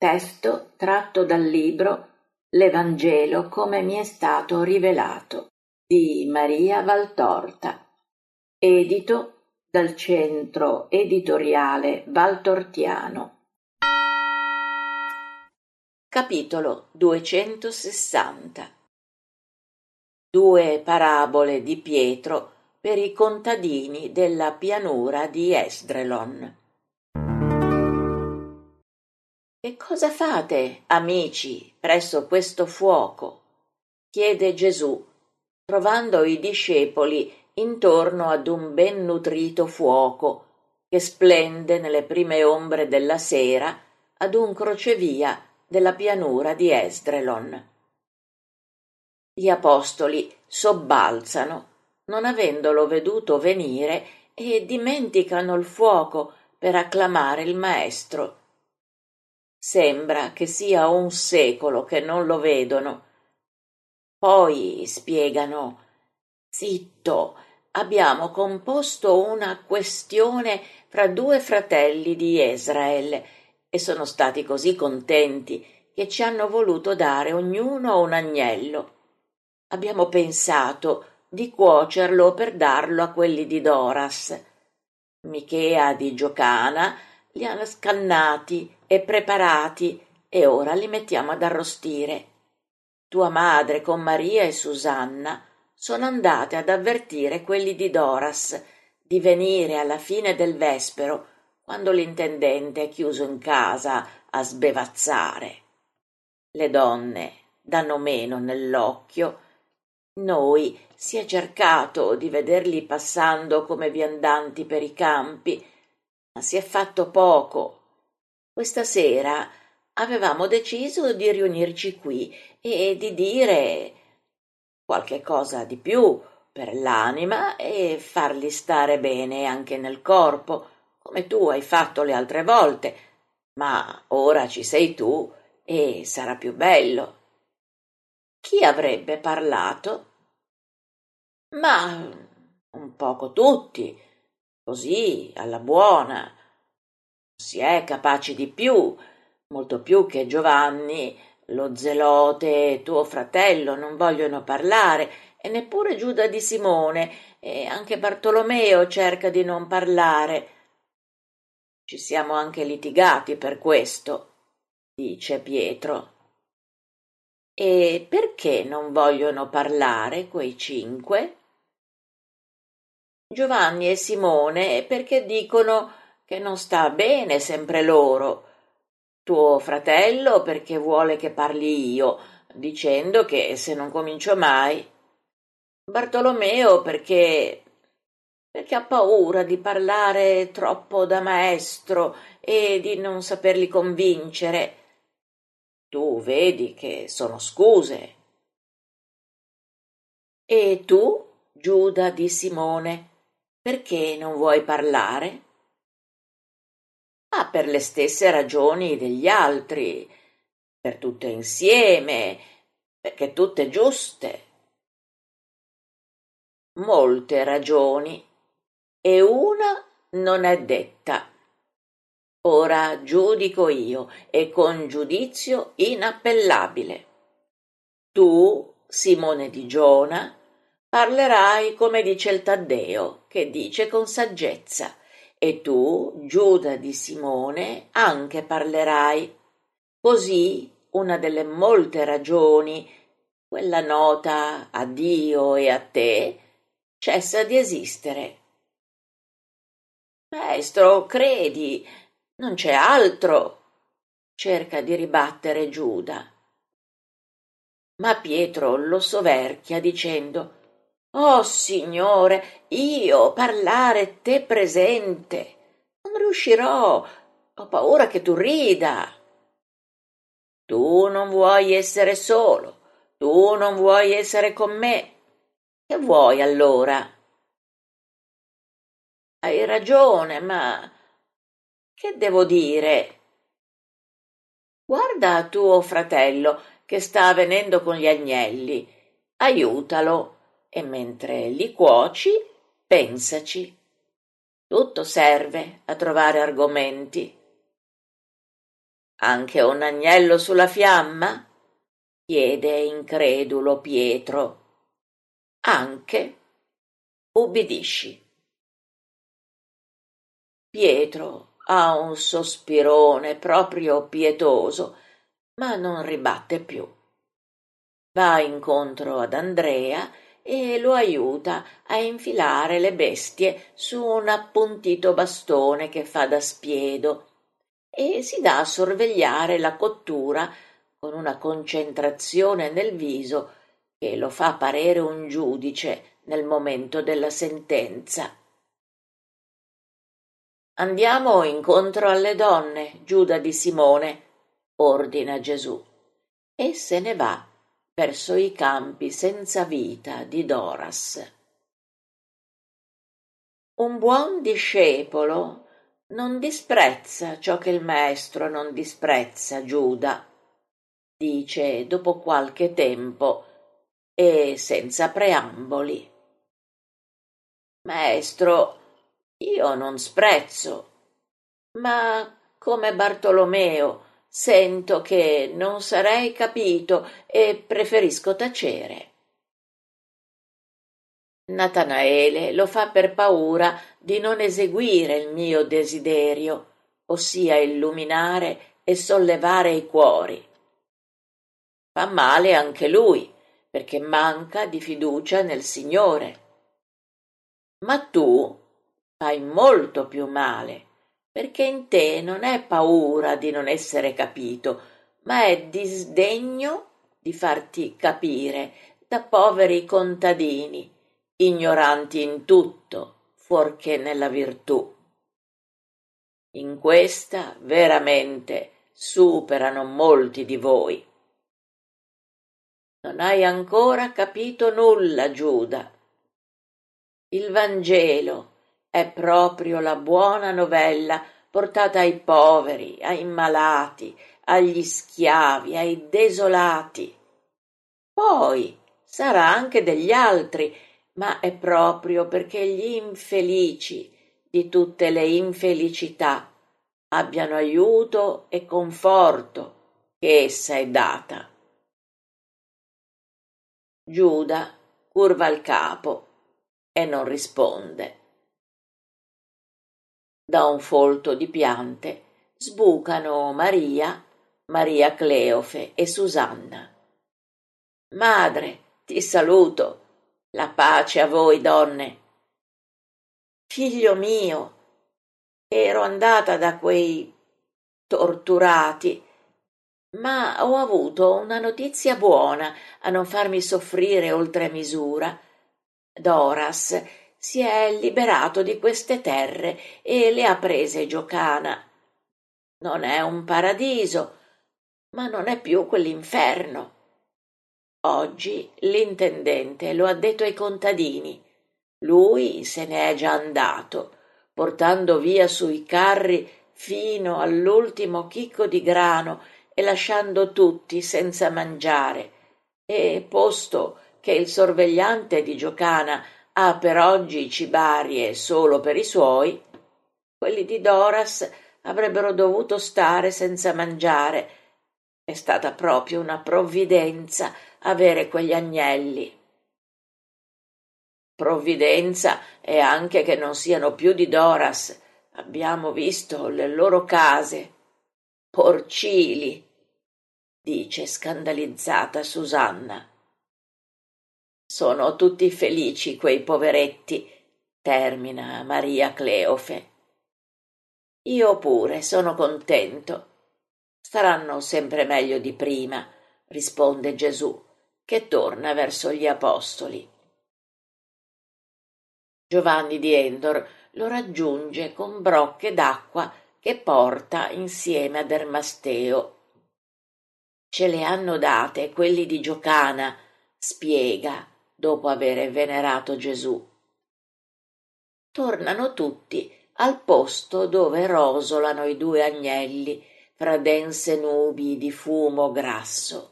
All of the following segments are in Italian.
Testo tratto dal libro L'Evangelo come mi è stato rivelato di Maria Valtorta, edito dal Centro Editoriale Valtortiano. Capitolo 260. Due parabole di Pietro per i contadini della pianura di Esdraelon. «Che cosa fate, amici, presso questo fuoco?» chiede Gesù, trovando i discepoli intorno ad un ben nutrito fuoco che splende nelle prime ombre della sera ad un crocevia della pianura di Esdraelon. Gli apostoli sobbalzano, non avendolo veduto venire, e dimenticano il fuoco per acclamare il Maestro. Sembra che sia un secolo che non lo vedono. Poi spiegano: «Zitto, abbiamo composto una questione fra due fratelli di Israele e sono stati così contenti che ci hanno voluto dare ognuno un agnello. Abbiamo pensato di cuocerlo per darlo a quelli di Doras. Michea di Giocana li ha scannati e preparati e ora li mettiamo ad arrostire. Tua madre con Maria e Susanna sono andate ad avvertire quelli di Doras di venire alla fine del vespero, quando l'intendente è chiuso in casa a sbevazzare. Le donne danno meno nell'occhio. Noi si è cercato di vederli passando come viandanti per i campi, ma si è fatto poco. Questa sera avevamo deciso di riunirci qui e di dire qualche cosa di più per l'anima e farli stare bene anche nel corpo, come tu hai fatto le altre volte, ma ora ci sei tu e sarà più bello». Chi avrebbe parlato? Ma un poco tutti, così alla buona. Si è capaci di più, molto più che Giovanni, lo zelote e tuo fratello non vogliono parlare, e neppure Giuda di Simone, e anche Bartolomeo cerca di non parlare. Ci siamo anche litigati per questo, dice Pietro. E perché non vogliono parlare quei 5? Giovanni e Simone perché dicono che non sta bene sempre loro. Tuo fratello perché vuole che parli io, dicendo che se non comincio mai. Bartolomeo perché ha paura di parlare troppo da maestro e di non saperli convincere. Tu vedi che sono scuse. E tu, Giuda di Simone, perché non vuoi parlare? Ah, per le stesse ragioni degli altri, per tutte insieme, perché tutte giuste. Molte ragioni, e una non è detta. Ora giudico io, e con giudizio inappellabile. Tu, Simone di Giona, parlerai come dice il Taddeo, che dice con saggezza, e tu, Giuda di Simone, anche parlerai. Così una delle molte ragioni, quella nota a Dio e a te, cessa di esistere. Maestro, credi, non c'è altro, cerca di ribattere Giuda. Ma Pietro lo soverchia dicendo: «Oh Signore, io parlare te presente, non riuscirò, ho paura che tu rida». Tu non vuoi essere solo, tu non vuoi essere con me. Che vuoi allora? Hai ragione, ma che devo dire? Guarda tuo fratello che sta venendo con gli agnelli, aiutalo e mentre li cuoci, pensaci. Tutto serve a trovare argomenti. Anche un agnello sulla fiamma? Chiede incredulo Pietro. Anche. Ubbidisci. Pietro ha un sospirone proprio pietoso, ma non ribatte più. Va incontro ad Andrea e lo aiuta a infilare le bestie su un appuntito bastone che fa da spiedo e si dà a sorvegliare la cottura con una concentrazione nel viso che lo fa parere un giudice nel momento della sentenza. Andiamo incontro alle donne, Giuda di Simone, ordina Gesù, e se ne va verso i campi senza vita di Doras. Un buon discepolo non disprezza ciò che il maestro non disprezza, Giuda, dice dopo qualche tempo e senza preamboli. Maestro, io non sprezzo, ma come Bartolomeo sento che non sarei capito e preferisco tacere. Natanaele lo fa per paura di non eseguire il mio desiderio, ossia illuminare e sollevare i cuori. Fa male anche lui, perché manca di fiducia nel Signore. Ma tu fai molto più male, perché in te non è paura di non essere capito, ma è disdegno di farti capire da poveri contadini, ignoranti in tutto, fuorché nella virtù. In questa veramente superano molti di voi. Non hai ancora capito nulla, Giuda. Il Vangelo è proprio la buona novella portata ai poveri, ai malati, agli schiavi, ai desolati. Poi sarà anche degli altri, ma è proprio perché gli infelici di tutte le infelicità abbiano aiuto e conforto che essa è data. Giuda curva il capo e non risponde. Da un folto di piante sbucano Maria Cleofe e Susanna. Madre, ti saluto. La pace a voi, donne. Figlio mio, ero andata da quei torturati, ma ho avuto una notizia buona a non farmi soffrire oltre misura. Doras si è liberato di queste terre e le ha prese Giocana. Non è un paradiso, ma non è più quell'inferno. Oggi l'intendente lo ha detto ai contadini. Lui se ne è già andato, portando via sui carri fino all'ultimo chicco di grano e lasciando tutti senza mangiare. E posto che il sorvegliante di Giocana ha per oggi cibarie solo per i suoi, quelli di Doras avrebbero dovuto stare senza mangiare. È stata proprio una provvidenza avere quegli agnelli. Provvidenza è anche che non siano più di Doras. Abbiamo visto le loro case. Porcili, dice scandalizzata Susanna. Sono tutti felici quei poveretti, termina Maria Cleofe. Io pure sono contento. Staranno sempre meglio di prima, risponde Gesù, che torna verso gli apostoli. Giovanni di Endor lo raggiunge con brocche d'acqua che porta insieme ad Ermasteo. Ce le hanno date quelli di Giocana, spiega, dopo aver venerato Gesù. Tornano tutti al posto dove rosolano i due agnelli fra dense nubi di fumo grasso.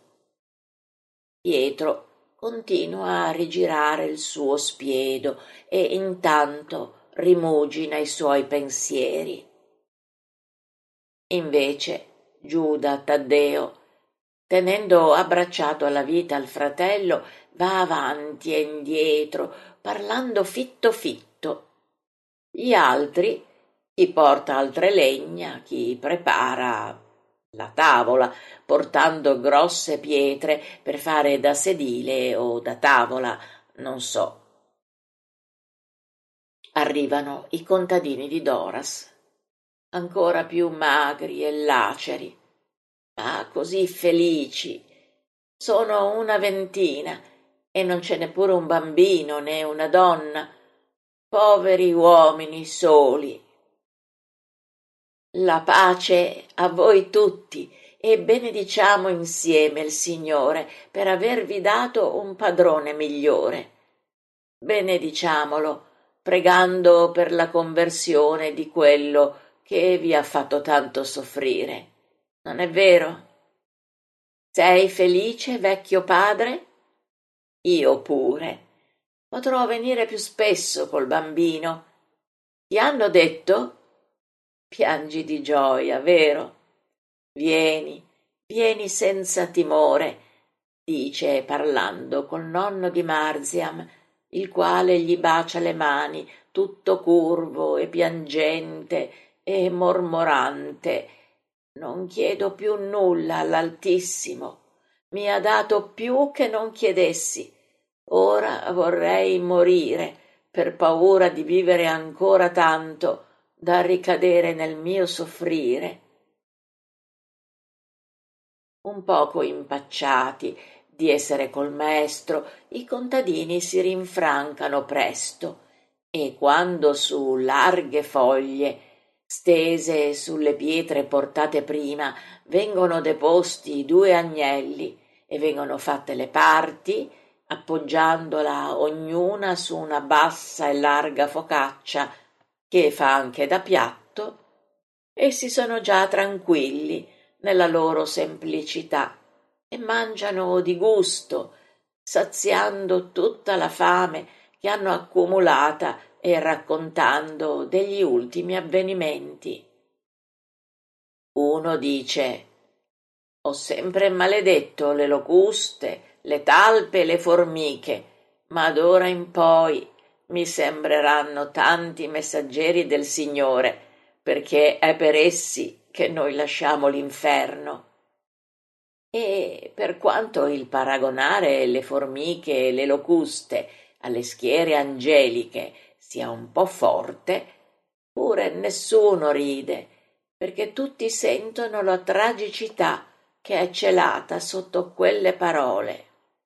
Pietro continua a rigirare il suo spiedo e intanto rimugina i suoi pensieri. Invece Giuda Taddeo, tenendo abbracciato alla vita il fratello, va avanti e indietro, parlando fitto fitto. Gli altri, chi porta altre legna, chi prepara la tavola, portando grosse pietre per fare da sedile o da tavola, non so. Arrivano i contadini di Doras, ancora più magri e laceri, ma così felici. Sono una ventina e non c'è neppure un bambino né una donna, poveri uomini soli. La pace a voi tutti e benediciamo insieme il Signore per avervi dato un padrone migliore. Benediciamolo, pregando per la conversione di quello che vi ha fatto tanto soffrire. Non è vero? Sei felice, vecchio padre? Io pure. Potrò venire più spesso col bambino. Ti hanno detto? Piangi di gioia, vero? Vieni, vieni senza timore, dice parlando col nonno di Marziam, il quale gli bacia le mani, tutto curvo e piangente e mormorante. Non chiedo più nulla all'Altissimo. Mi ha dato più che non chiedessi. Ora vorrei morire per paura di vivere ancora tanto da ricadere nel mio soffrire. Un poco impacciati di essere col maestro, i contadini si rinfrancano presto e quando su larghe foglie, stese sulle pietre portate prima, vengono deposti i due agnelli e vengono fatte le parti, appoggiandola ognuna su una bassa e larga focaccia che fa anche da piatto, essi sono già tranquilli nella loro semplicità e mangiano di gusto, saziando tutta la fame che hanno accumulata e raccontando degli ultimi avvenimenti. Uno dice: ho sempre maledetto le locuste, le talpe e le formiche, ma d'ora in poi mi sembreranno tanti messaggeri del Signore, perché è per essi che noi lasciamo l'inferno. E per quanto il paragonare le formiche e le locuste alle schiere angeliche sia un po' forte, pure nessuno ride, perché tutti sentono la tragicità che è celata sotto quelle parole.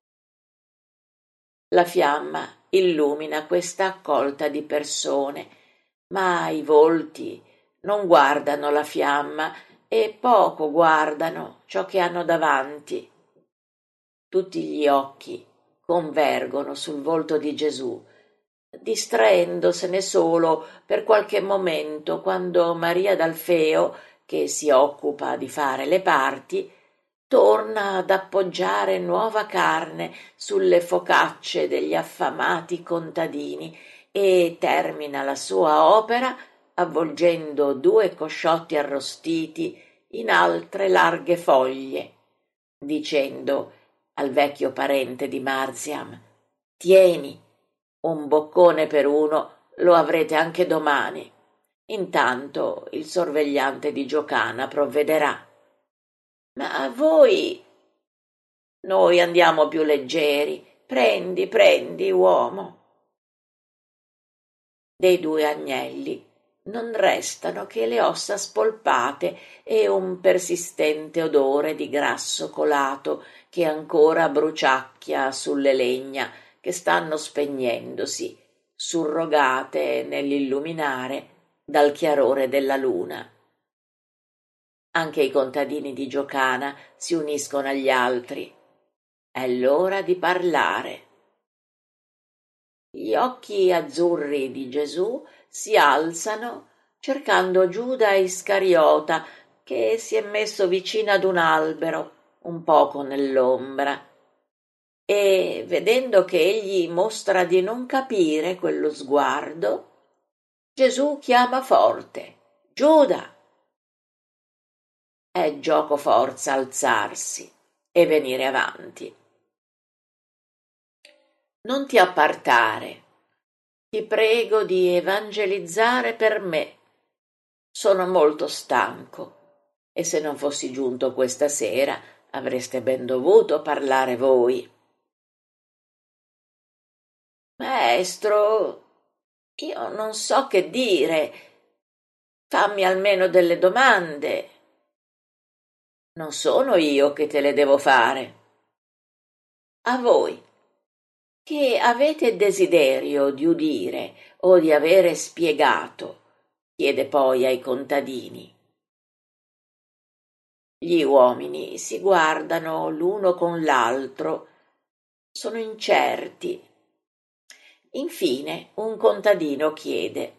La fiamma illumina questa accolta di persone, ma i volti non guardano la fiamma e poco guardano ciò che hanno davanti. Tutti gli occhi convergono sul volto di Gesù, distraendosene solo per qualche momento quando Maria d'Alfeo, che si occupa di fare le parti, torna ad appoggiare nuova carne sulle focacce degli affamati contadini e termina la sua opera avvolgendo due cosciotti arrostiti in altre larghe foglie, dicendo al vecchio parente di Marziam: tieni, un boccone per uno lo avrete anche domani. Intanto il sorvegliante di Giocana provvederà. Ma a voi? Noi andiamo più leggeri. Prendi, prendi, uomo. Dei due agnelli non restano che le ossa spolpate e un persistente odore di grasso colato che ancora bruciacchia sulle legna che stanno spegnendosi, surrogate nell'illuminare dal chiarore della luna. Anche i contadini di Giocana si uniscono agli altri. È l'ora di parlare. Gli occhi azzurri di Gesù si alzano cercando Giuda Iscariota, che si è messo vicino ad un albero, un poco nell'ombra, e vedendo che egli mostra di non capire quello sguardo, Gesù chiama forte: Giuda! è gioco forza alzarsi e venire avanti. Non ti appartare, ti prego di evangelizzare per me. Sono molto stanco e se non fossi giunto questa sera avreste ben dovuto parlare voi. Maestro, io non so che dire. Fammi almeno delle domande. Non sono io che te le devo fare. A voi, che avete desiderio di udire o di avere spiegato, chiede poi ai contadini. Gli uomini si guardano l'uno con l'altro, sono incerti. Infine un contadino chiede: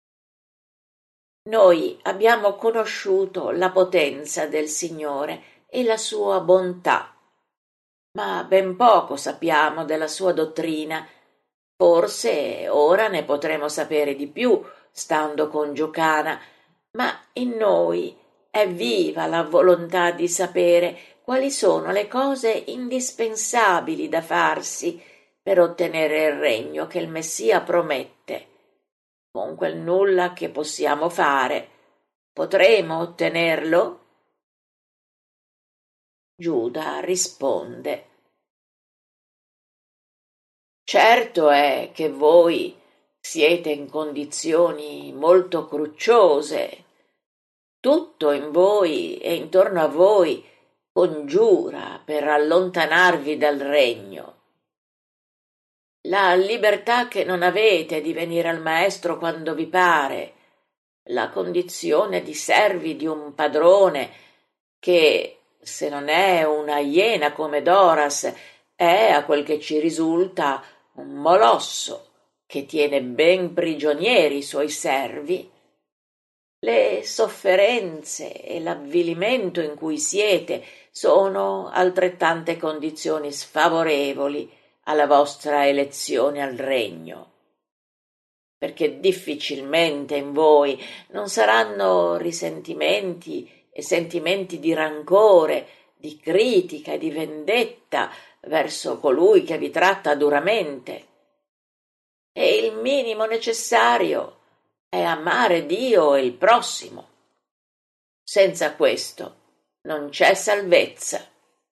Noi abbiamo conosciuto la potenza del Signore e la sua bontà, ma ben poco sappiamo della sua dottrina. Forse ora ne potremo sapere di più, stando con Giocana, ma in noi è viva la volontà di sapere quali sono le cose indispensabili da farsi per ottenere il regno che il Messia promette. Con quel nulla che possiamo fare, potremo ottenerlo? Giuda risponde: Certo è che voi siete in condizioni molto crucciose. Tutto in voi e intorno a voi congiura per allontanarvi dal regno. La libertà che non avete di venire al maestro quando vi pare, la condizione di servi di un padrone che, se non è una iena come Doras, è, a quel che ci risulta, un molosso che tiene ben prigionieri i suoi servi. Le sofferenze e l'avvilimento in cui siete sono altrettante condizioni sfavorevoli alla vostra elezione al regno, perché difficilmente in voi non saranno risentimenti e sentimenti di rancore, di critica e di vendetta verso colui che vi tratta duramente. E il minimo necessario è amare Dio e il prossimo. Senza questo non c'è salvezza.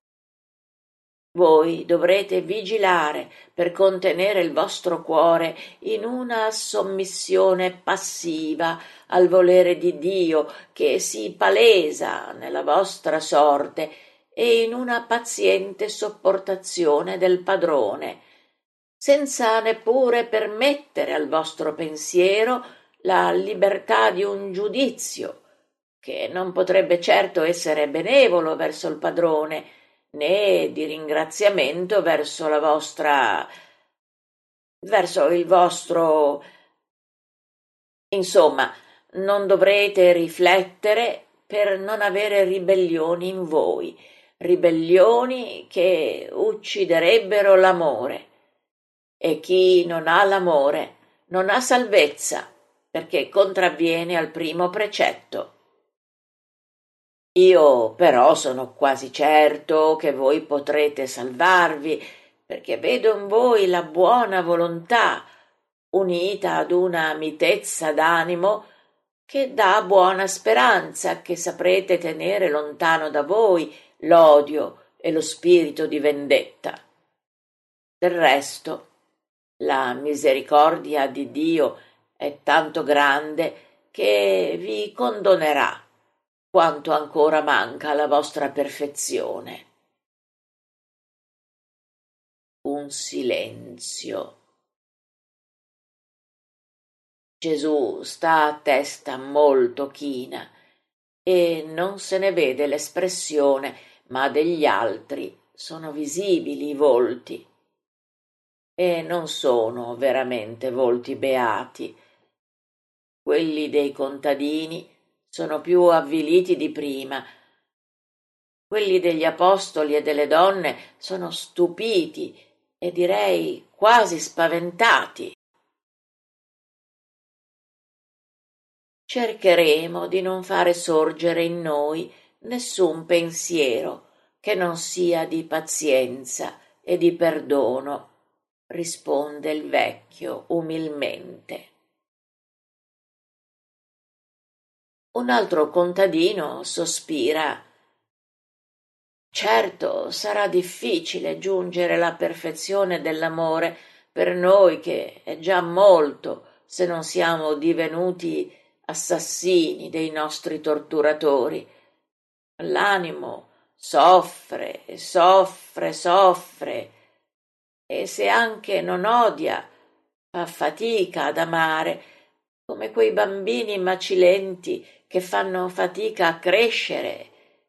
Voi dovrete vigilare per contenere il vostro cuore in una sommissione passiva al volere di Dio che si palesa nella vostra sorte e in una paziente sopportazione del padrone, senza neppure permettere al vostro pensiero la libertà di un giudizio, che non potrebbe certo essere benevolo verso il padrone, né di ringraziamento verso verso il vostro. Insomma, non dovrete riflettere per non avere ribellioni in voi, ribellioni che ucciderebbero l'amore. E chi non ha l'amore non ha salvezza, perché contravviene al primo precetto. Io però sono quasi certo che voi potrete salvarvi, perché vedo in voi la buona volontà, unita ad una mitezza d'animo che dà buona speranza che saprete tenere lontano da voi l'odio e lo spirito di vendetta. Del resto, la misericordia di Dio è tanto grande che vi condonerà quanto ancora manca alla vostra perfezione. Un silenzio. Gesù sta a testa molto china e non se ne vede l'espressione, ma degli altri sono visibili i volti. E non sono veramente volti beati. Quelli dei contadini sono più avviliti di prima. Quelli degli apostoli e delle donne sono stupiti e direi quasi spaventati. Cercheremo di non fare sorgere in noi nessun pensiero che non sia di pazienza e di perdono, risponde il vecchio umilmente. Un altro contadino sospira. Certo, sarà difficile giungere alla perfezione dell'amore per noi che è già molto se non siamo divenuti assassini dei nostri torturatori. L'animo soffre, soffre, soffre, e se anche non odia, fa fatica ad amare, come quei bambini macilenti che fanno fatica a crescere.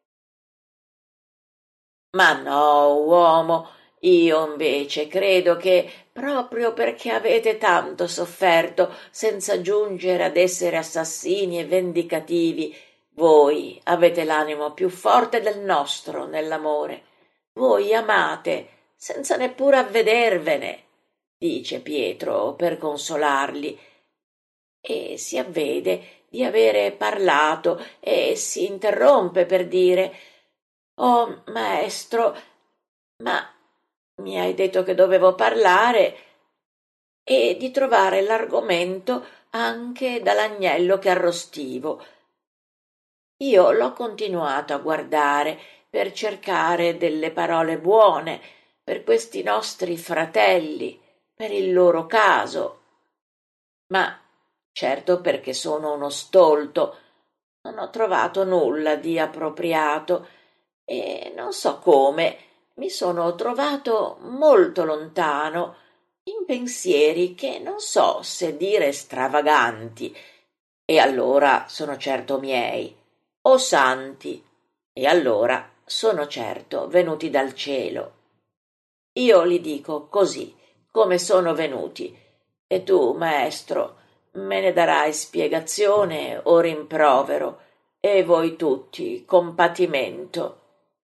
Ma no, uomo, io invece credo che proprio perché avete tanto sofferto senza giungere ad essere assassini e vendicativi, voi avete l'animo più forte del nostro nell'amore. Voi amate senza neppure avvedervene, dice Pietro per consolarli, e si avvede di avere parlato e si interrompe per dire «Oh, maestro, ma mi hai detto che dovevo parlare» e di trovare l'argomento anche dall'agnello che arrostivo. Io l'ho continuato a guardare per cercare delle parole buone per questi nostri fratelli, per il loro caso. Ma certo perché sono uno stolto, non ho trovato nulla di appropriato e non so come mi sono trovato molto lontano in pensieri che non so se dire stravaganti, e allora sono certo miei, o santi, e allora sono certo venuti dal cielo. Io li dico così, come sono venuti, e tu, maestro, me ne darai spiegazione o rimprovero, e voi tutti compatimento.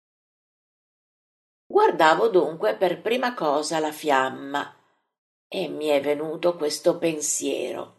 Guardavo dunque per prima cosa la fiamma e mi è venuto questo pensiero.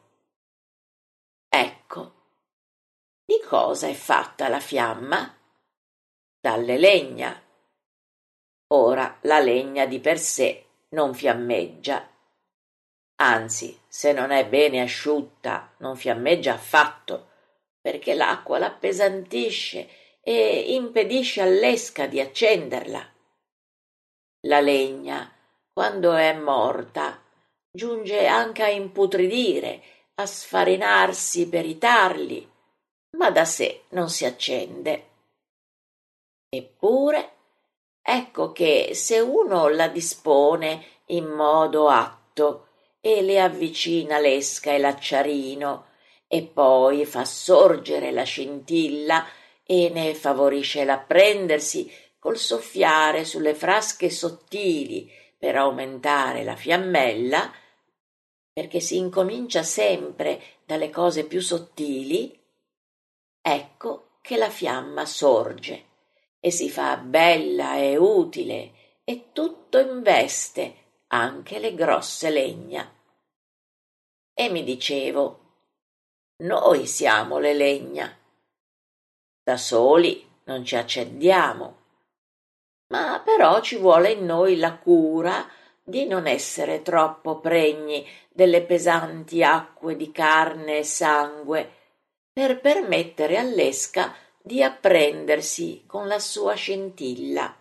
Ecco, di cosa è fatta la fiamma? Dalle legna. Ora la legna di per sé non fiammeggia. Anzi, se non è bene asciutta, non fiammeggia affatto, perché l'acqua l'appesantisce e impedisce all'esca di accenderla. La legna, quando è morta, giunge anche a imputridire, a sfarinarsi per i tarli, ma da sé non si accende. Eppure, ecco che se uno la dispone in modo atto e le avvicina l'esca e l'acciarino e poi fa sorgere la scintilla e ne favorisce l'apprendersi col soffiare sulle frasche sottili per aumentare la fiammella, perché si incomincia sempre dalle cose più sottili, ecco che la fiamma sorge e si fa bella e utile e tutto investe, anche le grosse legna. E mi dicevo, noi siamo le legna, da soli non ci accendiamo, ma però ci vuole in noi la cura di non essere troppo pregni delle pesanti acque di carne e sangue, per permettere all'esca di apprendersi con la sua scintilla.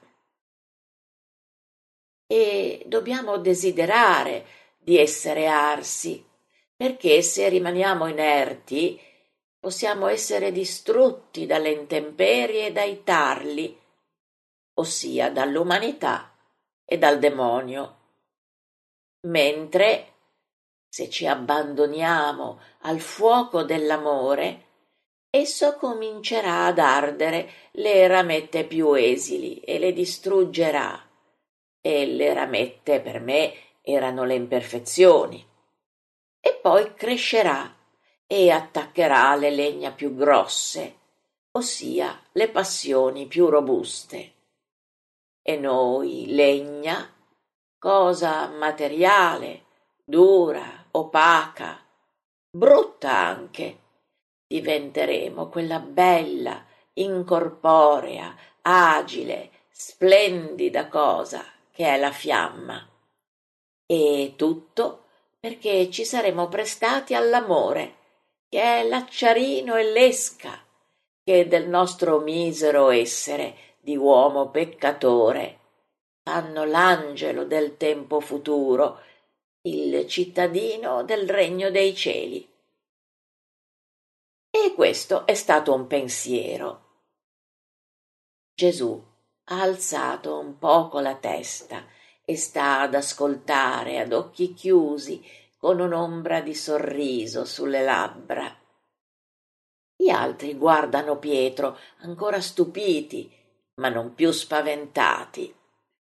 E dobbiamo desiderare di essere arsi, perché se rimaniamo inerti possiamo essere distrutti dalle intemperie e dai tarli, ossia dall'umanità e dal demonio. Mentre, se ci abbandoniamo al fuoco dell'amore, esso comincerà ad ardere le ramette più esili e le distruggerà. E le ramette per me erano le imperfezioni. E poi crescerà e attaccherà le legna più grosse, ossia le passioni più robuste. E noi, legna, cosa materiale, dura, opaca, brutta anche, diventeremo quella bella, incorporea, agile, splendida cosa che è la fiamma. E tutto perché ci saremo prestati all'amore, che è l'acciarino e l'esca che del nostro misero essere di uomo peccatore fanno l'angelo del tempo futuro, il cittadino del regno dei cieli. E questo è stato un pensiero. Gesù ha alzato un poco la testa e sta ad ascoltare ad occhi chiusi, con un'ombra di sorriso sulle labbra. Gli altri guardano Pietro, ancora stupiti, ma non più spaventati.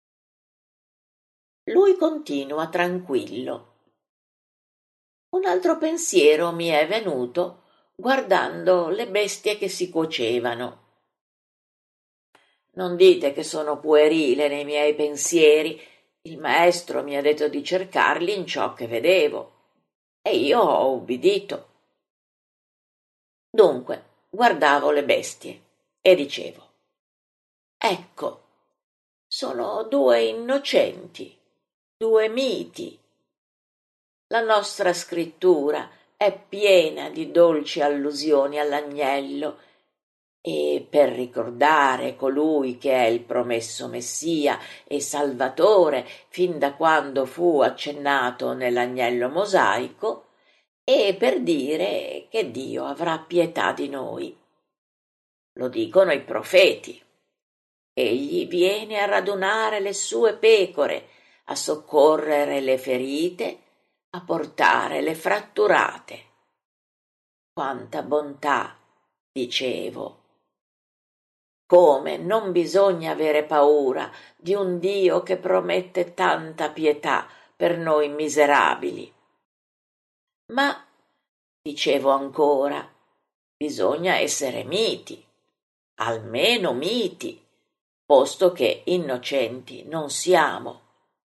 Lui continua tranquillo. Un altro pensiero mi è venuto guardando le bestie che si cuocevano. Non dite che sono puerile nei miei pensieri. Il maestro mi ha detto di cercarli in ciò che vedevo, e io ho ubbidito. Dunque, guardavo le bestie e dicevo: ecco, sono due innocenti, due miti. La nostra scrittura è piena di dolci allusioni all'agnello, e per ricordare colui che è il promesso Messia e Salvatore fin da quando fu accennato nell'agnello mosaico, e per dire che Dio avrà pietà di noi. Lo dicono i profeti. Egli viene a radunare le sue pecore, a soccorrere le ferite, a portare le fratturate. Quanta bontà, dicevo. Come non bisogna avere paura di un Dio che promette tanta pietà per noi miserabili. Ma, dicevo ancora, bisogna essere miti, almeno miti, posto che innocenti non siamo.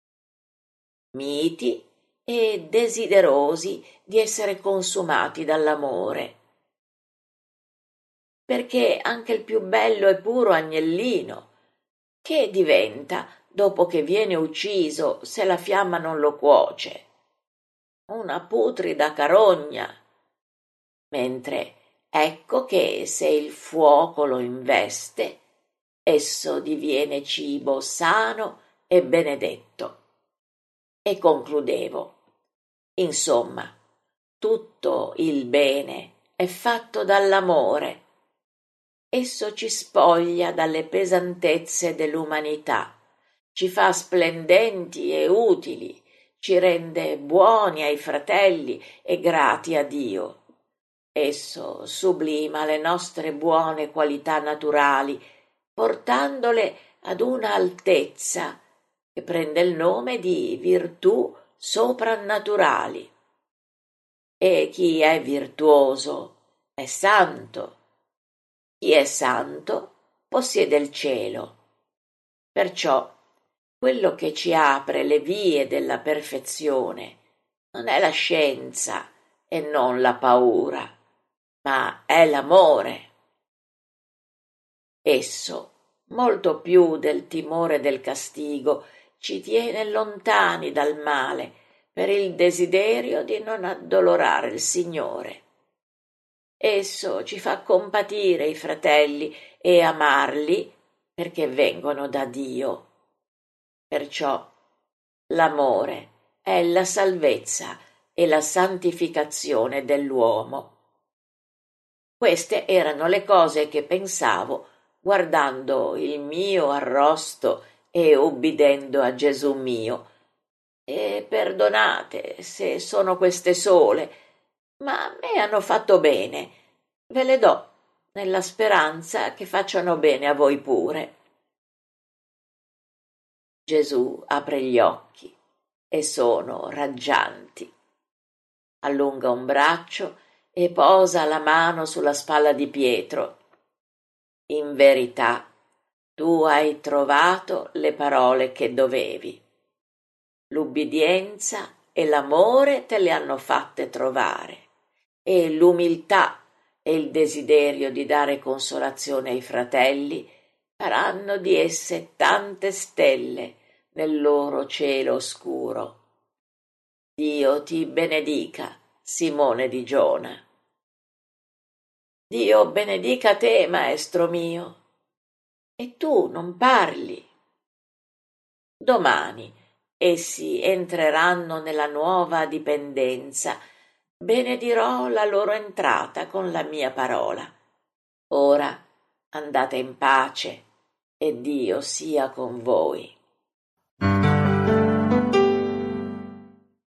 Miti e desiderosi di essere consumati dall'amore. Perché anche il più bello e puro agnellino, che diventa dopo che viene ucciso se la fiamma non lo cuoce? Una putrida carogna. Mentre ecco che se il fuoco lo investe, esso diviene cibo sano e benedetto. E concludevo: insomma, tutto il bene è fatto dall'amore. Esso ci spoglia dalle pesantezze dell'umanità, ci fa splendenti e utili, ci rende buoni ai fratelli e grati a Dio. Esso sublima le nostre buone qualità naturali, portandole ad una altezza che prende il nome di virtù soprannaturali. E chi è virtuoso è santo. Chi è santo possiede il cielo. Perciò quello che ci apre le vie della perfezione non è la scienza e non la paura, ma è l'amore. Esso, molto più del timore del castigo, ci tiene lontani dal male per il desiderio di non addolorare il Signore. Esso ci fa compatire i fratelli e amarli perché vengono da Dio. Perciò l'amore è la salvezza e la santificazione dell'uomo. Queste erano le cose che pensavo guardando il mio arrosto e ubbidendo a Gesù mio. E perdonate se sono queste sole, ma a me hanno fatto bene. Ve le do, nella speranza che facciano bene a voi pure. Gesù apre gli occhi e sono raggianti. Allunga un braccio e posa la mano sulla spalla di Pietro. In verità, tu hai trovato le parole che dovevi. L'ubbidienza e l'amore te le hanno fatte trovare, e l'umiltà e il desiderio di dare consolazione ai fratelli faranno di esse tante stelle nel loro cielo oscuro. Dio ti benedica, Simone di Giona. Dio benedica te, maestro mio. E tu non parli. Domani essi entreranno nella nuova dipendenza. Benedirò la loro entrata con la mia parola. Ora andate in pace e Dio sia con voi.